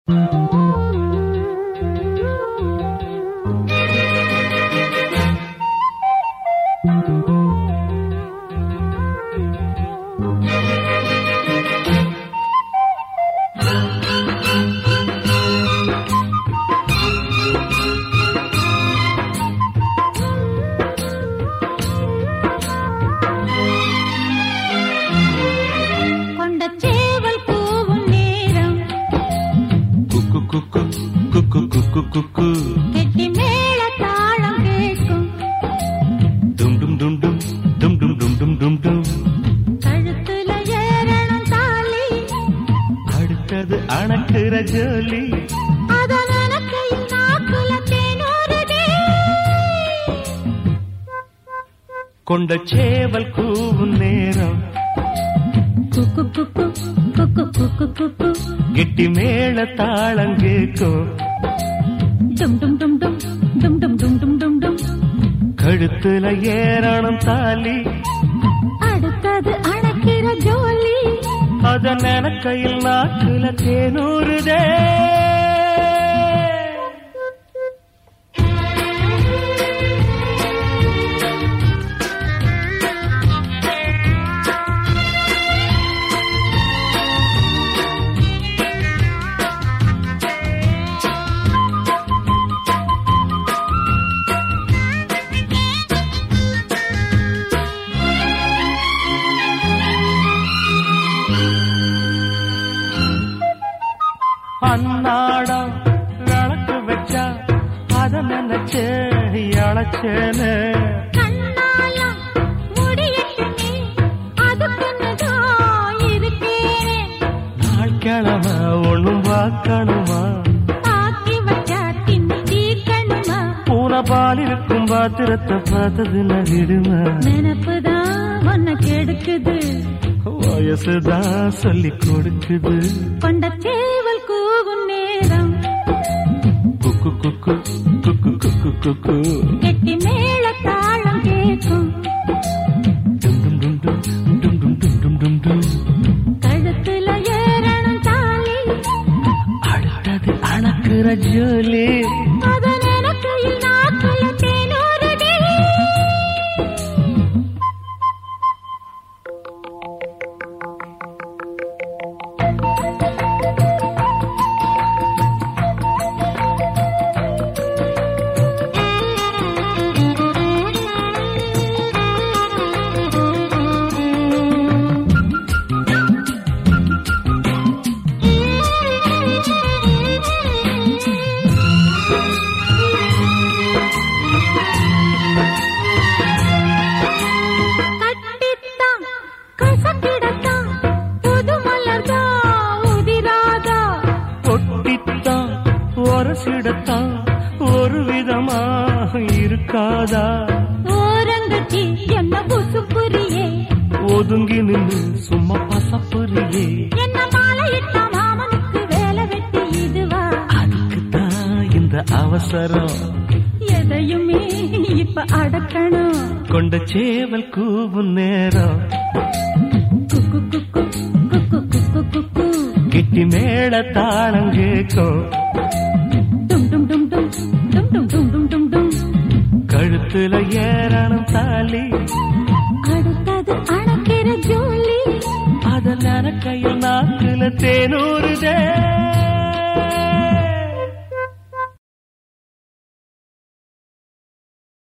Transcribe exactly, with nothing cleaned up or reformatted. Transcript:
கெட்டி மேல தாளம் கேட்கும் டும் டும் டும் டும் டும் டும் டும் டும் டும் டும் கழுத்துல ஏறணும் தாலி அடுத்தது அணக்குற ஜோலி அதன் அணக்கையில் நாக்குல தேனூறுதே கொண்ட சேவல் கூவும் நேரம் குக்கு குக்கு குக்கு குக்கு குக்கு கெட்டி மேல தாளம் கேட்கும் டும் டும் டும் டும் டும் டும் டும் டும் டும் டும் கழுத்துல ஏறணும் தாலி அடுத்தது அணக்கிற ஜோலி அதன் எனக்கையில் நாக்குல தேனூறுதே அன்னாடம் விளக்கு வச்சா அத நினைச்சு அழைச்சேன்னு கண்ணாலம் முடியட்டுமே அதுக்குன்னுதான் இருக்கேன் நாள் கிழமை ஒண்ணும் பார்க்கணுமா ஆக்கி வச்சா தின்னு தீர்க்கணுமா பூனை பால் இருக்கும் பாத்திரத்தை பார்த்தது நகிடுமா நினப்புதான் ஒன்ன கெடுக்குது வயசுதான் சொல்லி கொடுக்குது கொண்ட சேவல் கூவும் நேரம் குக்கு குக்கு குக்கு குக்கு குக்கு கெட்டி மேல தாளம் கேட்கும் டும் டும் டும் டும் டும் டும் டும் டும் டும் கழுத்துல ஏறணும் தாலி அடுத்தது அணக்குற ஜோலி அதன் எனக்கையில் நாக்குல தேனூறுதே ஒரசிடத்தான் ஒரு விதமா இருக்காதா ஓரங்கட்டி என்ன புசுப்புரியே ஒதுங்கி நின்று சும்மா பசப்புரியே என்ன மாலையிட்ட மாமனுக்கு வேலை வெட்டி இதுவா அதுக்குத்தான் இந்த அவசரம் எதையுமே இப்ப அடக்கணும் கொண்ட சேவல் கூவும் நேரம் குக்கு குக்கு குக்கு குக்கு குக்கு கெட்டி மேல தாளம் கேட்கும் கழுத்துல ஏறணும் தாலி அடுத்தது அணக்கிற ஜோலி அதன் அணக்கையில் நாக்குல தேனூறுதே